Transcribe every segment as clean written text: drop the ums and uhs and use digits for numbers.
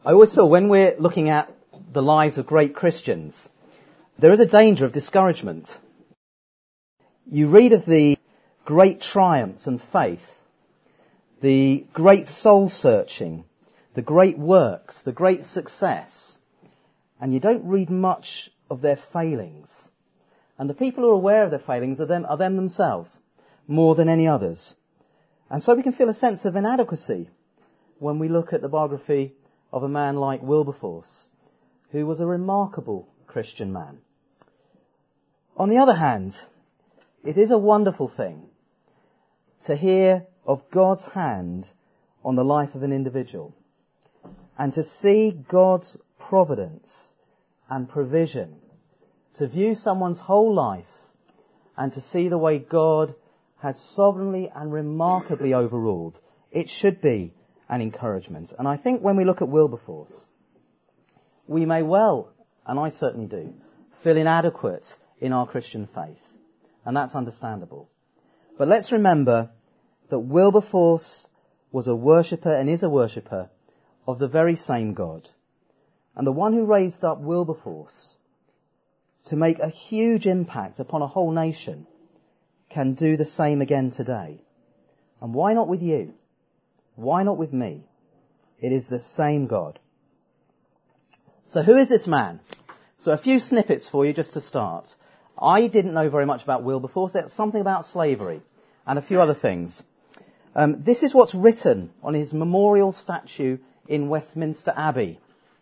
I always feel when we're looking at the lives of great Christians, there is a danger of discouragement. You read of the great triumphs and faith, the great soul searching, the great works, the great success, and you don't read much of their failings. And the people who are aware of their failings are them themselves, more than any others. And so we can feel a sense of inadequacy when we look at the biography of a man like Wilberforce, who was a remarkable Christian man. On the other hand, it is a wonderful thing to hear of God's hand on the life of an individual and to see God's providence and provision, to view someone's whole life and to see the way God has sovereignly and remarkably overruled. It should be an encouragement. And I think when we look at Wilberforce, we may well, and I certainly do, feel inadequate in our Christian faith. And that's understandable. But let's remember that Wilberforce was a worshipper and is a worshipper of the very same God. And the one who raised up Wilberforce to make a huge impact upon a whole nation can do the same again today. And why not with you? Why not with me? It is the same God. So who is this man? So a few snippets for you just to start. I didn't know very much about Wilberforce. It's something about slavery and a few other things. This is what's written on his memorial statue in Westminster Abbey.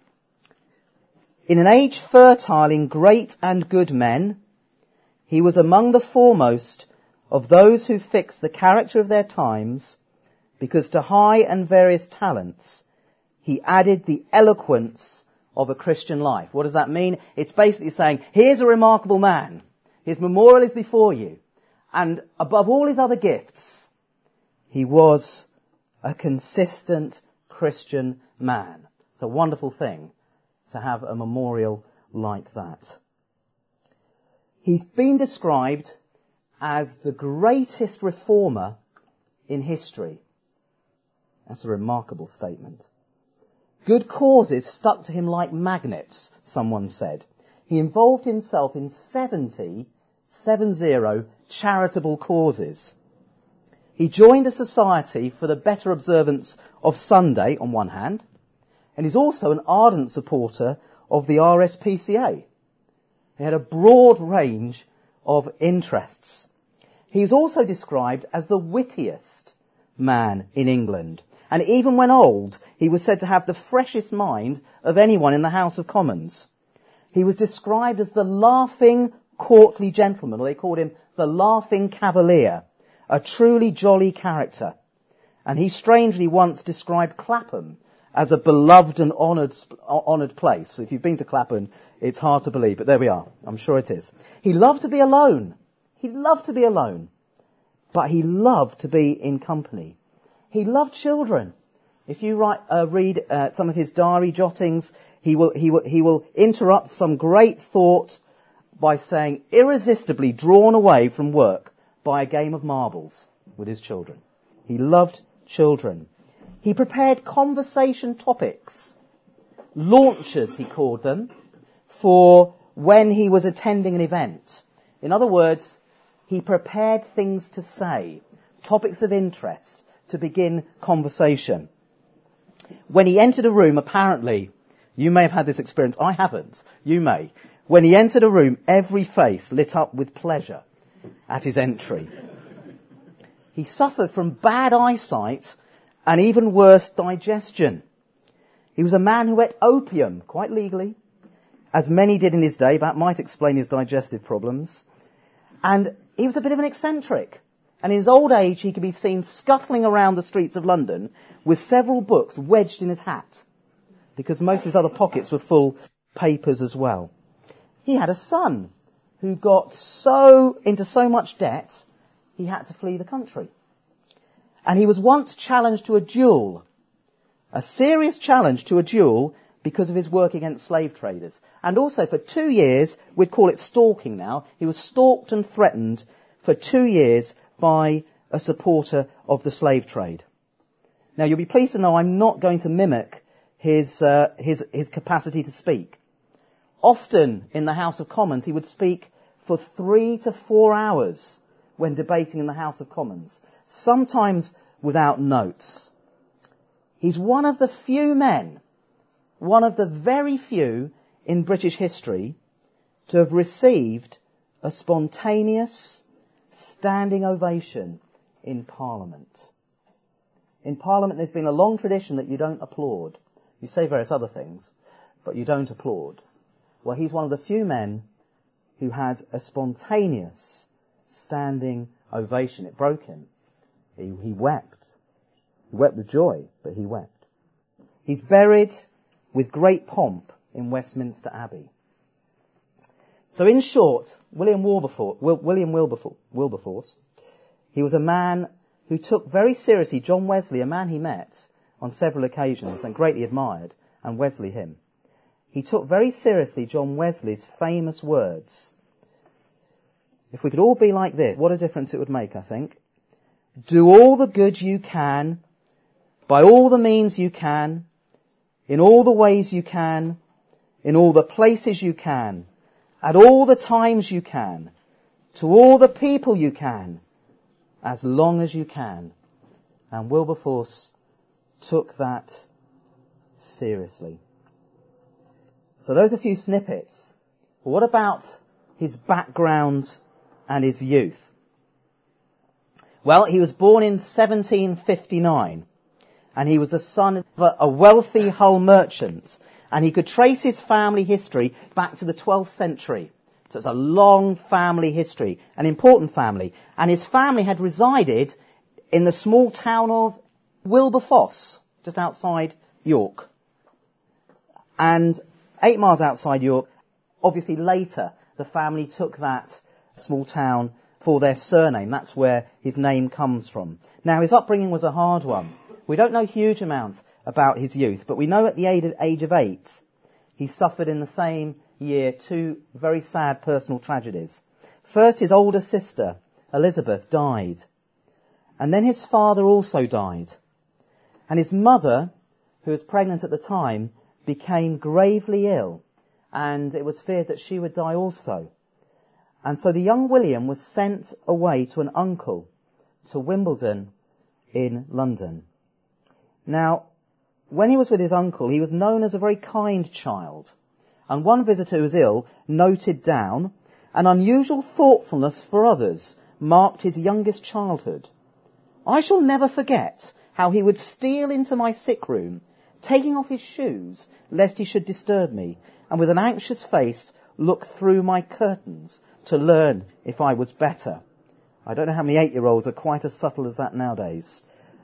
In an age fertile in great and good men, he was among the foremost of those who fixed the character of their times, because to high and various talents he added the eloquence of a Christian life. What does that mean? It's basically saying, here's a remarkable man. His memorial is before you. And above all his other gifts, he was a consistent Christian man. It's a wonderful thing to have a memorial like that. He's been described as the greatest reformer in history. That's a remarkable statement. Good causes stuck to him like magnets, someone said. He involved himself in 70 charitable causes. He joined a society for the better observance of Sunday on one hand, and he's also an ardent supporter of the RSPCA. He had a broad range of interests. He's also described as the wittiest man in England. And even when old, he was said to have the freshest mind of anyone in the House of Commons. He was described as the laughing, courtly gentleman, or they called him the laughing cavalier, a truly jolly character. And he strangely once described Clapham as a beloved and honoured place. So if you've been to Clapham, it's hard to believe, but there we are. I'm sure it is. He loved to be alone. He loved to be alone. But he loved to be in company. He loved children. If you read some of his diary jottings, he will interrupt some great thought by saying, irresistibly drawn away from work by a game of marbles with his children. He loved children. He prepared conversation topics, launchers he called them, for when he was attending an event. In other words, he prepared things to say, topics of interest, to begin conversation. When he entered a room, apparently, you may have had this experience, I haven't, you may. When he entered a room, every face lit up with pleasure at his entry. He suffered from bad eyesight and even worse, digestion. He was a man who ate opium, quite legally, as many did in his day. That might explain his digestive problems. And he was a bit of an eccentric. And in his old age, he could be seen scuttling around the streets of London with several books wedged in his hat, because most of his other pockets were full of papers as well. He had a son who got into so much debt, he had to flee the country. And he was once challenged to a duel, a serious challenge to a duel, because of his work against slave traders. And also for 2 years, we'd call it stalking now, he was stalked and threatened for 2 years by a supporter of the slave trade. Now, you'll be pleased to know I'm not going to mimic his capacity to speak. Often in the House of Commons, he would speak for 3 to 4 hours when debating in the House of Commons, sometimes without notes. He's one of the few men, one of the very few in British history to have received a spontaneous standing ovation in Parliament. In Parliament, there's been a long tradition that you don't applaud. You say various other things, but you don't applaud. Well, he's one of the few men who had a spontaneous standing ovation. It broke him. He wept. He wept with joy, but he wept. He's buried with great pomp in Westminster Abbey. So in short, William Wilberforce, he was a man who took very seriously John Wesley, a man he met on several occasions and greatly admired, and Wesley him. He took very seriously John Wesley's famous words. If we could all be like this, what a difference it would make, I think. Do all the good you can, by all the means you can, in all the ways you can, in all the places you can, at all the times you can, to all the people you can, as long as you can. And Wilberforce took that seriously. So those are a few snippets. But what about his background and his youth? Well, he was born in 1759, and he was the son of a wealthy Hull merchant, and he could trace his family history back to the 12th century. So it's a long family history, an important family. And his family had resided in the small town of Wilberforce, just outside York. And 8 miles outside York, obviously later, the family took that small town for their surname. That's where his name comes from. Now, his upbringing was a hard one. We don't know a huge amount about his youth, but we know at the age of 8, he suffered in the same year 2 very sad personal tragedies. First, his older sister, Elizabeth, died. And then his father also died. And his mother, who was pregnant at the time, became gravely ill, and it was feared that she would die also. And so the young William was sent away to an uncle to Wimbledon in London. Now, when he was with his uncle, he was known as a very kind child. And one visitor who was ill noted down an unusual thoughtfulness for others marked his youngest childhood. I shall never forget how he would steal into my sick room, taking off his shoes lest he should disturb me, and with an anxious face look through my curtains to learn if I was better. I don't know how many 8-year-olds are quite as subtle as that nowadays.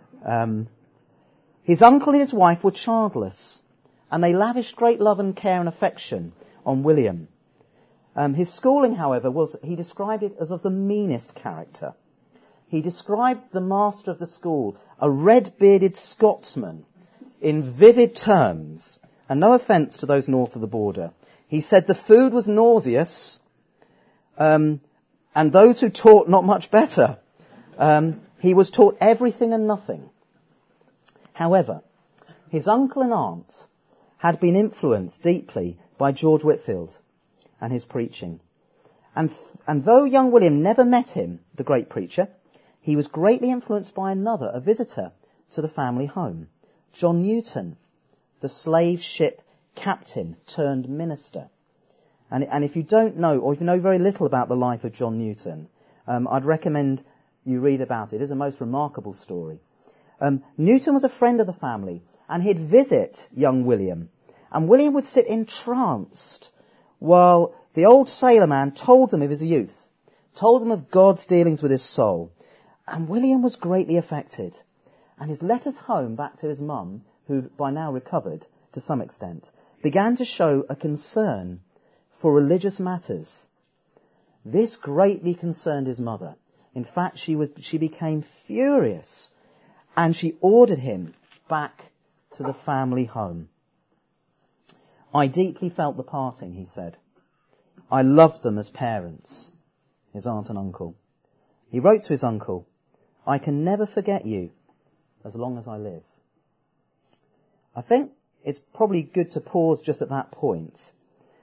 His uncle and his wife were childless, and they lavished great love and care and affection on William. His schooling, however, he described it as of the meanest character. He described the master of the school, a red-bearded Scotsman, in vivid terms, and no offence to those north of the border. He said the food was nauseous, and those who taught not much better. He was taught everything and nothing. However, his uncle and aunt had been influenced deeply by George Whitefield and his preaching. And though young William never met him, the great preacher, he was greatly influenced by another, a visitor to the family home, John Newton, the slave ship captain turned minister. And if you don't know, or if you know very little about the life of John Newton, I'd recommend you read about it. It is a most remarkable story. Newton was a friend of the family, and he'd visit young William. And William would sit entranced while the old sailor man told them of his youth, told them of God's dealings with his soul. And William was greatly affected. And his letters home back to his mum, who by now recovered to some extent, began to show a concern for religious matters. This greatly concerned his mother. In fact, she became furious, and she ordered him back to the family home. I deeply felt the parting, he said. I loved them as parents, his aunt and uncle. He wrote to his uncle, I can never forget you as long as I live. I think it's probably good to pause just at that point.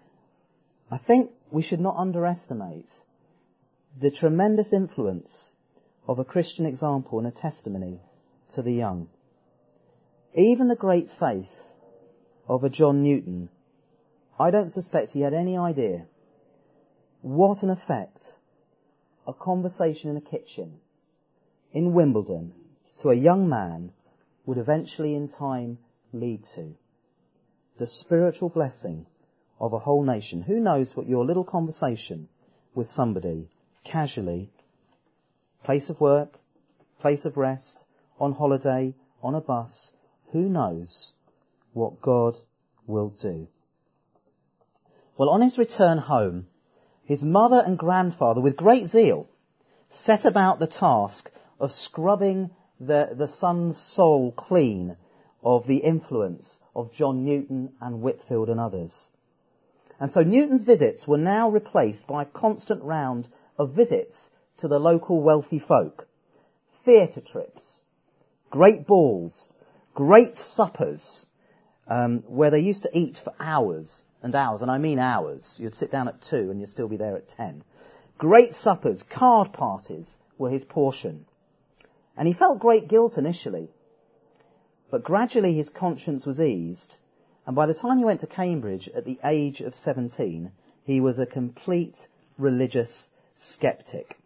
I think we should not underestimate the tremendous influence of a Christian example and a testimony to the young. Even the great faith of a John Newton, I don't suspect he had any idea what an effect a conversation in a kitchen in Wimbledon to a young man would eventually in time lead to. The spiritual blessing of a whole nation. Who knows what your little conversation with somebody, casually, place of work, place of rest, on holiday, on a bus, who knows what God will do. Well, on his return home, his mother and grandfather, with great zeal, set about the task of scrubbing the son's soul clean of the influence of John Newton and Whitefield and others. And so Newton's visits were now replaced by a constant round of visits to the local wealthy folk. Theatre trips, great balls, great suppers, where they used to eat for hours and hours, and I mean hours. You'd sit down at 2 and you'd still be there at 10. Great suppers, card parties were his portion. And he felt great guilt initially, but gradually his conscience was eased, and by the time he went to Cambridge at the age of 17, he was a complete religious skeptic.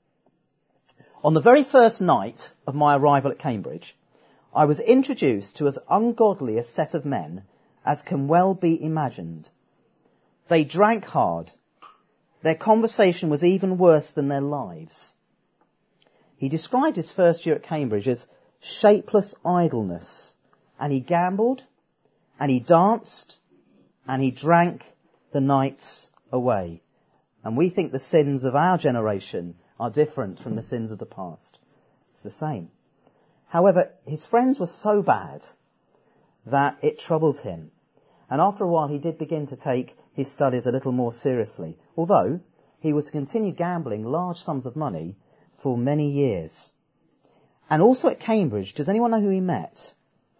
On the very first night of my arrival at Cambridge, I was introduced to as ungodly a set of men as can well be imagined. They drank hard. Their conversation was even worse than their lives. He described his first year at Cambridge as shapeless idleness, and he gambled, and he danced, and he drank the nights away. And we think the sins of our generation are different from the sins of the past. It's the same. However, his friends were so bad that it troubled him. And after a while he did begin to take his studies a little more seriously, although he was to continue gambling large sums of money for many years. And also at Cambridge, does anyone know who he met?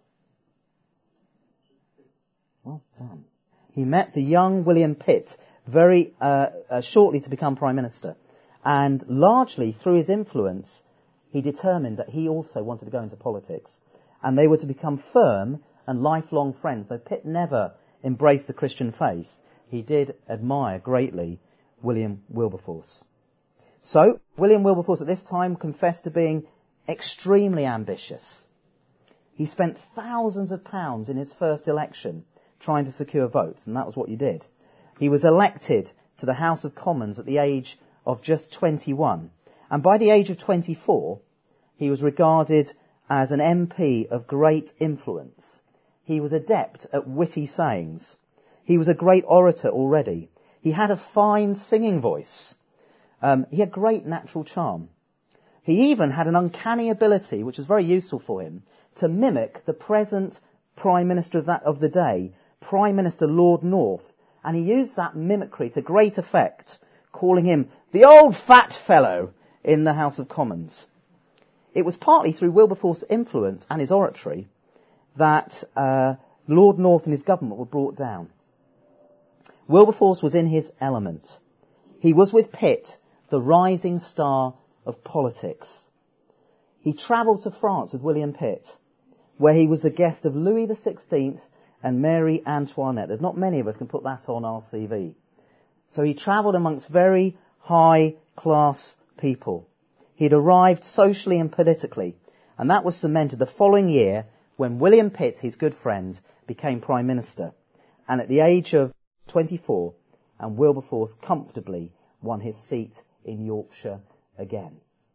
Well done. He met the young William Pitt very shortly to become Prime Minister. And largely through his influence, he determined that he also wanted to go into politics. And they were to become firm and lifelong friends. Though Pitt never embraced the Christian faith, he did admire greatly William Wilberforce. So, William Wilberforce at this time confessed to being extremely ambitious. He spent thousands of pounds in his first election trying to secure votes, and that was what he did. He was elected to the House of Commons at the age of just 21, and by the age of 24, he was regarded as an MP of great influence. He was adept at witty sayings. He was a great orator already. He had a fine singing voice. He had great natural charm. He even had an uncanny ability, which was very useful for him, to mimic the present Prime Minister of the day, Prime Minister Lord North, and he used that mimicry to great effect, calling him the old fat fellow in the House of Commons. It was partly through Wilberforce's influence and his oratory that Lord North and his government were brought down. Wilberforce was in his element. He was with Pitt, the rising star of politics. He travelled to France with William Pitt, where he was the guest of Louis XVI and Mary Antoinette. There's not many of us can put that on our CV. So he travelled amongst very high-class people. He'd arrived socially and politically, and that was cemented the following year when William Pitt, his good friend, became Prime Minister. And at the age of 24, and Wilberforce comfortably won his seat in Yorkshire again.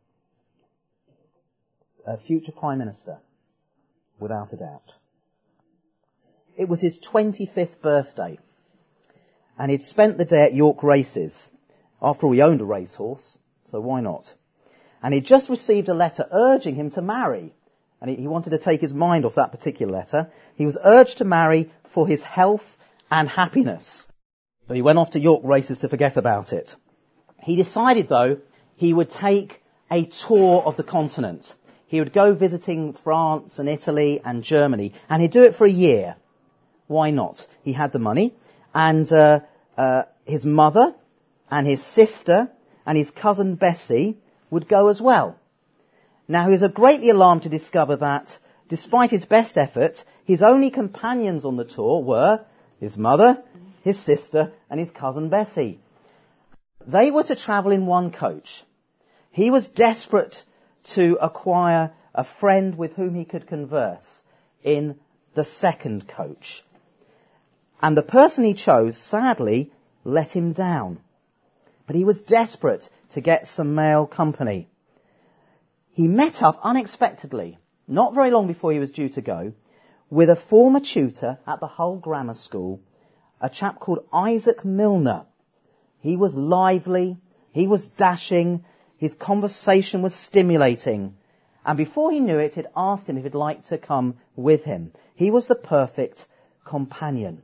A future Prime Minister, without a doubt. It was his 25th birthday, and he'd spent the day at York Races. After all, he owned a racehorse, so why not? And he'd just received a letter urging him to marry, and he wanted to take his mind off that particular letter. He was urged to marry for his health and happiness. So he went off to York Races to forget about it. He decided, though, he would take a tour of the continent. He would go visiting France and Italy and Germany, and he'd do it for a year. Why not? He had the money, and his mother and his sister and his cousin Bessie would go as well. Now he was greatly alarmed to discover that, despite his best effort, his only companions on the tour were his mother, his sister, and his cousin Bessie. They were to travel in one coach. He was desperate to acquire a friend with whom he could converse in the second coach. And the person he chose, sadly, let him down. But he was desperate to get some male company. He met up unexpectedly, not very long before he was due to go, with a former tutor at the Hull Grammar School, a chap called Isaac Milner. He was lively, he was dashing, his conversation was stimulating, and before he knew it, he'd asked him if he'd like to come with him. He was the perfect companion.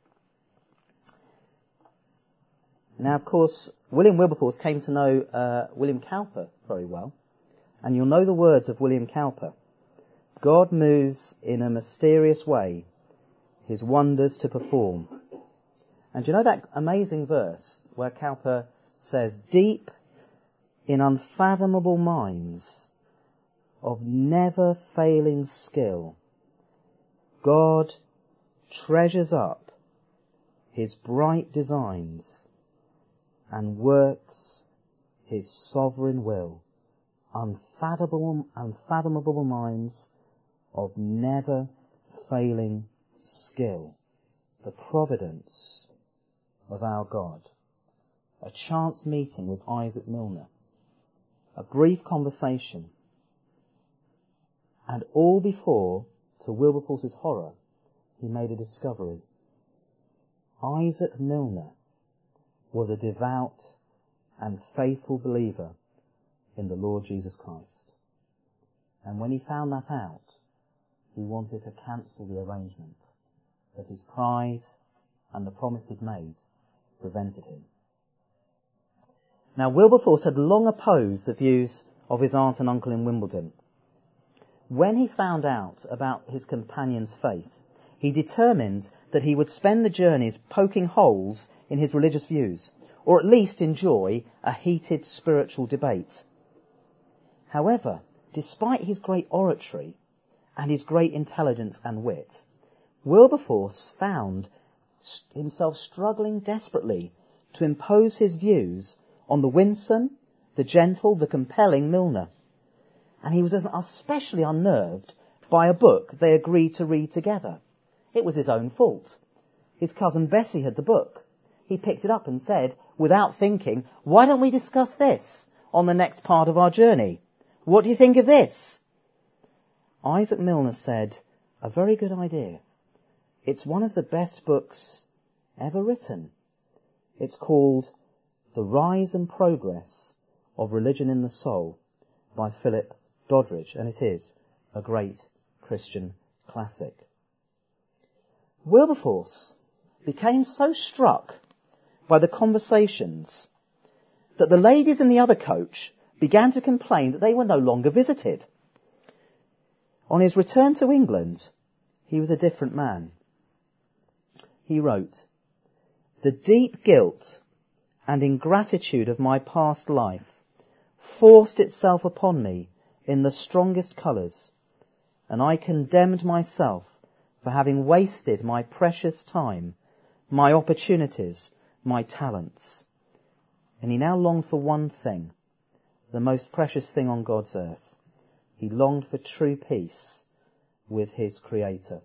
Now, of course, William Wilberforce came to know William Cowper very well, and you'll know the words of William Cowper. God moves in a mysterious way, his wonders to perform. And do you know that amazing verse where Cowper says, deep in unfathomable minds of never failing skill, God treasures up his bright designs and works his sovereign will. Unfathomable minds of never failing skill. The providence of our God. A chance meeting with Isaac Milner. A brief conversation. And all before, to Wilberforce's horror, he made a discovery. Isaac Milner was a devout and faithful believer in the Lord Jesus Christ. And when he found that out, he wanted to cancel the arrangement, but his pride and the promise he'd made prevented him. Now, Wilberforce had long opposed the views of his aunt and uncle in Wimbledon. When he found out about his companion's faith, he determined that he would spend the journeys poking holes in his religious views, or at least enjoy a heated spiritual debate. However, despite his great oratory and his great intelligence and wit, Wilberforce found himself struggling desperately to impose his views on the winsome, the gentle, the compelling Milner. And he was especially unnerved by a book they agreed to read together. It was his own fault. His cousin Bessie had the book. He picked it up and said, without thinking, why don't we discuss this on the next part of our journey? What do you think of this? Isaac Milner said, a very good idea. It's one of the best books ever written. It's called The Rise and Progress of Religion in the Soul by Philip Doddridge, and it is a great Christian classic. Wilberforce became so struck by the conversations that the ladies in the other coach began to complain that they were no longer visited. On his return to England, he was a different man. He wrote, the deep guilt and ingratitude of my past life forced itself upon me in the strongest colours, and I condemned myself for having wasted my precious time, my opportunities, my talents. And he now longed for one thing, the most precious thing on God's earth. He longed for true peace with his Creator.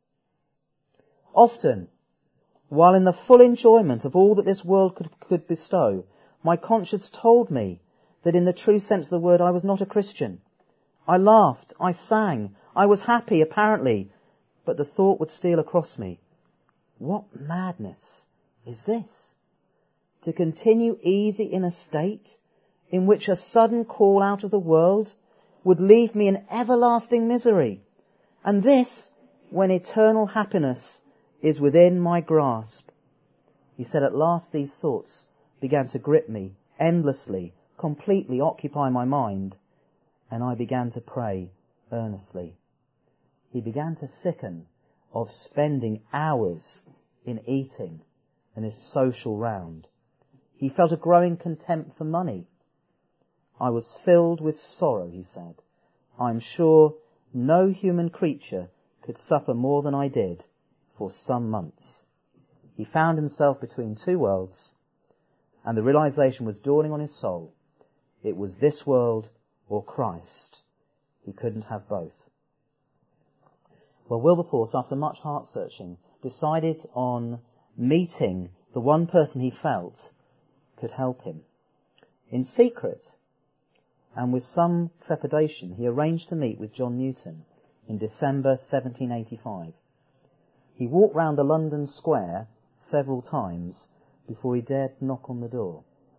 Often, while in the full enjoyment of all that this world could bestow, my conscience told me that in the true sense of the word I was not a Christian. I laughed, I sang, I was happy apparently, but the thought would steal across me. What madness is this? To continue easy in a state in which a sudden call out of the world would leave me in everlasting misery, and this when eternal happiness is within my grasp. He said, at last these thoughts began to grip me endlessly, completely occupy my mind, and I began to pray earnestly. He began to sicken of spending hours in eating and his social round. He felt a growing contempt for money. I was filled with sorrow, he said. I'm sure no human creature could suffer more than I did for some months. He found himself between two worlds, and the realization was dawning on his soul. It was this world or Christ. He couldn't have both. Well, Wilberforce, after much heart-searching, decided on meeting the one person he felt could help him. In secret, and with some trepidation, he arranged to meet with John Newton in December 1785. He walked round the London Square several times before he dared knock on the door.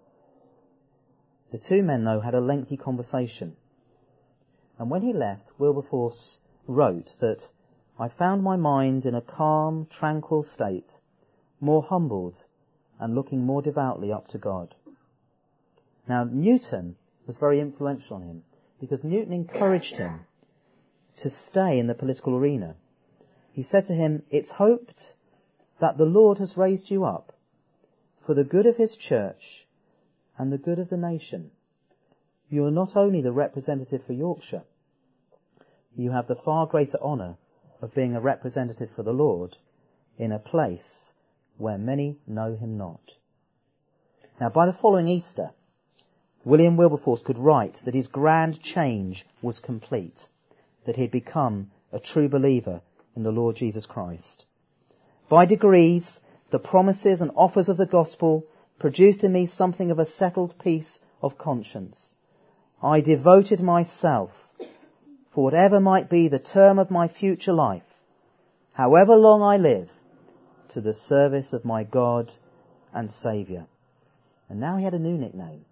The two men, though, had a lengthy conversation. And when he left, Wilberforce wrote that, I found my mind in a calm, tranquil state, more humbled and looking more devoutly up to God. Now, Newton was very influential on him because Newton encouraged him to stay in the political arena. He said to him, it's hoped that the Lord has raised you up for the good of his church and the good of the nation. You are not only the representative for Yorkshire, you have the far greater honour of being a representative for the Lord in a place where many know him not. Now, by the following Easter, William Wilberforce could write that his grand change was complete, that he had become a true believer in the Lord Jesus Christ. By degrees, the promises and offers of the gospel produced in me something of a settled peace of conscience. I devoted myself, for whatever might be the term of my future life, however long I live, to the service of my God and Saviour. And now he had a new nickname.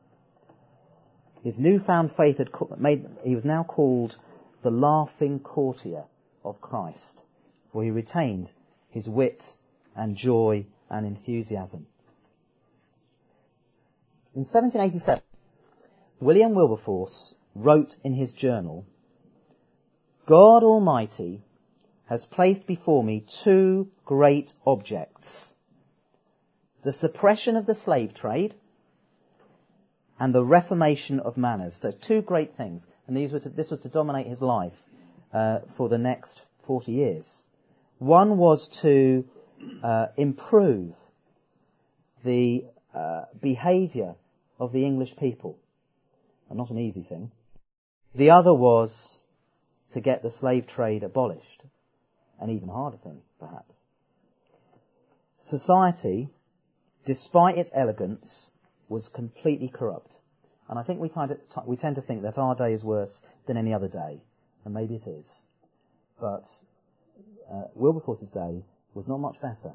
His newfound faith he was now called the Laughing Courtier of Christ, for he retained his wit and joy and enthusiasm. In 1787, William Wilberforce wrote in his journal, God Almighty has placed before me two great objects, the suppression of the slave trade and the reformation of manners. So two great things. And this was to dominate his life for the next 40 years. One was to improve the behaviour of the English people. And not an easy thing. The other was to get the slave trade abolished. An even harder thing, perhaps. Society, despite its elegance, was completely corrupt. And I think we tend to think that our day is worse than any other day. And maybe it is. But Wilberforce's day was not much better.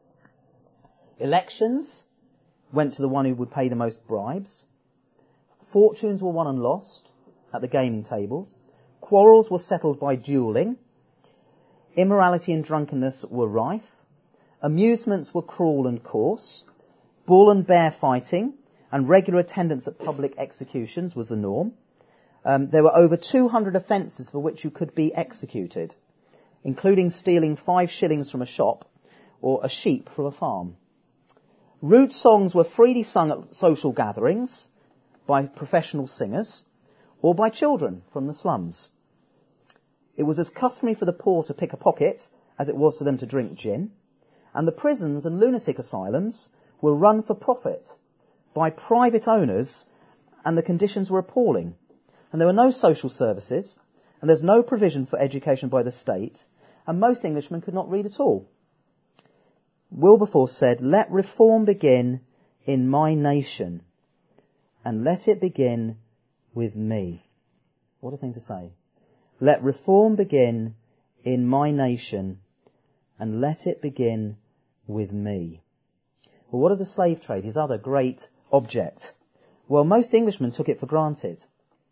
Elections went to the one who would pay the most bribes. Fortunes were won and lost at the gaming tables. Quarrels were settled by duelling. Immorality and drunkenness were rife. Amusements were cruel and coarse. Bull and bear fighting and regular attendance at public executions was the norm. There were over 200 offences for which you could be executed, including stealing 5 shillings from a shop or a sheep from a farm. Rude songs were freely sung at social gatherings by professional singers or by children from the slums. It was as customary for the poor to pick a pocket as it was for them to drink gin, and the prisons and lunatic asylums were run for profit by private owners, and the conditions were appalling. And there were no social services, and there's no provision for education by the state, and most Englishmen could not read at all. Wilberforce said, let reform begin in my nation, and let it begin with me. What a thing to say. Let reform begin in my nation, and let it begin with me. Well, what of the slave trade, his other great object? Well, most Englishmen took it for granted.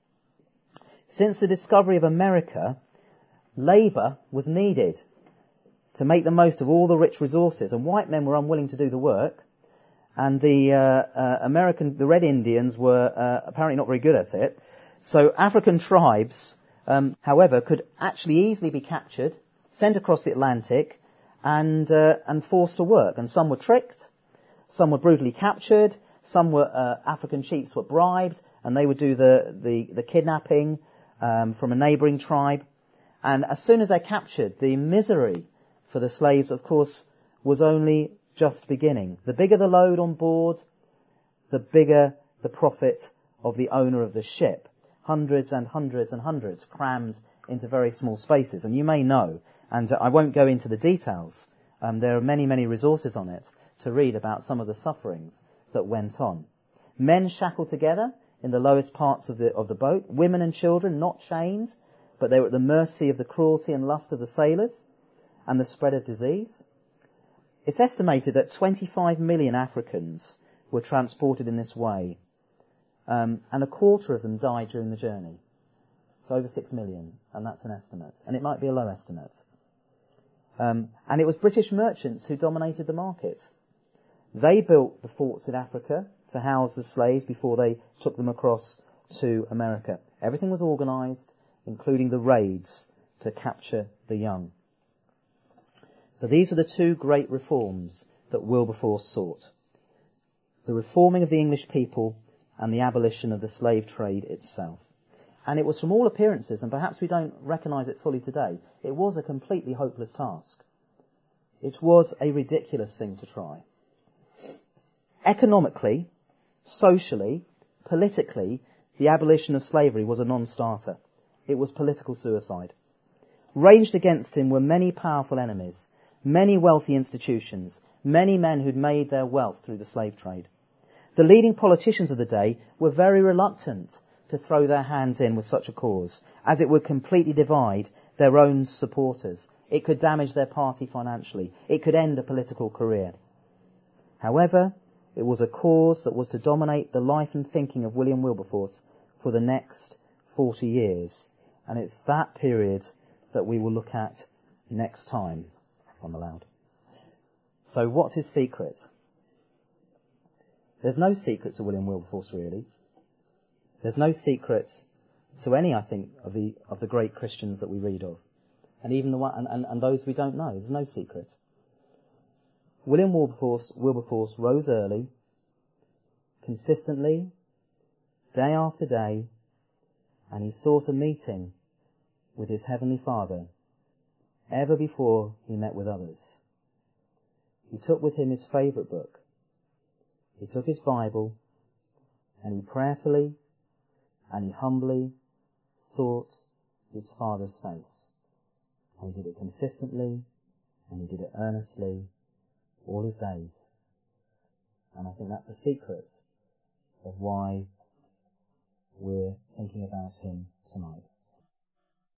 Since the discovery of America, labour was needed to make the most of all the rich resources, and white men were unwilling to do the work, and the Red Indians were apparently not very good at it. So African tribes, however, could actually easily be captured, sent across the Atlantic, and forced to work. And some were tricked, some were brutally captured, some were African chiefs were bribed, and they would do the kidnapping from a neighbouring tribe. And as soon as they're captured, the misery for the slaves, of course, was only just beginning. The bigger the load on board, the bigger the profit of the owner of the ship. Hundreds and hundreds and hundreds crammed into very small spaces. And you may know, and I won't go into the details, there are many, many resources on it to read about some of the sufferings that went on. Men shackled together in the lowest parts of the boat, women and children not chained, but they were at the mercy of the cruelty and lust of the sailors and the spread of disease. It's estimated that 25 million Africans were transported in this way, and a quarter of them died during the journey. So over 6 million, and that's an estimate. And it might be a low estimate. And it was British merchants who dominated the market. They built the forts in Africa to house the slaves before they took them across to America. Everything was organised, including the raids to capture the young. So these are the two great reforms that Wilberforce sought. The reforming of the English people and the abolition of the slave trade itself. And it was, from all appearances, and perhaps we don't recognise it fully today, it was a completely hopeless task. It was a ridiculous thing to try. Economically, socially, politically, the abolition of slavery was a non-starter. It was political suicide. Ranged against him were many powerful enemies, many wealthy institutions, many men who'd made their wealth through the slave trade. The leading politicians of the day were very reluctant to throw their hands in with such a cause, as it would completely divide their own supporters. It could damage their party financially. It could end a political career. However, it was a cause that was to dominate the life and thinking of William Wilberforce for the next 40 years. And it's that period that we will look at next time, if I'm allowed. So what's his secret? There's no secret to William Wilberforce, really. There's no secret to any, I think, of the great Christians that we read of, and even the one and those we don't know. There's no secret. William Wilberforce rose early, consistently, day after day, and he sought a meeting with his Heavenly Father ever before he met with others. He took with him his favourite book. He took his Bible, and he prayerfully and he humbly sought his Father's face. And he did it consistently, and he did it earnestly, all his days. And I think that's a secret of why we're thinking about him tonight.